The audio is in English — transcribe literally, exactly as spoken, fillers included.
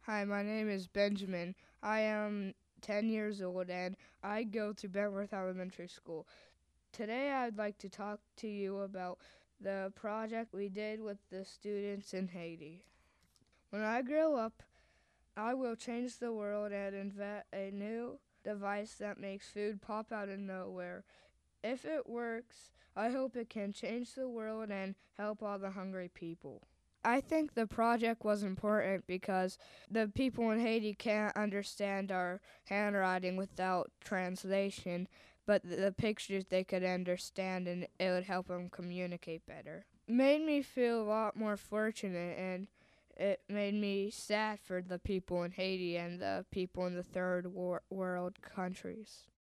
Hi, my name is Benjamin. I am ten years old and I go to Bentworth Elementary School. Today I'd like to talk to you about the project we did with the students in Haiti. When I grow up, I will change the world and invent a new device that makes food pop out of nowhere. If it works, I hope it can change the world and help all the hungry people. I think the project was important because the people in Haiti can't understand our handwriting without translation, but the pictures they could understand and it would help them communicate better. Made me feel a lot more fortunate, and it made me sad for the people in Haiti and the people in the third wor- world countries.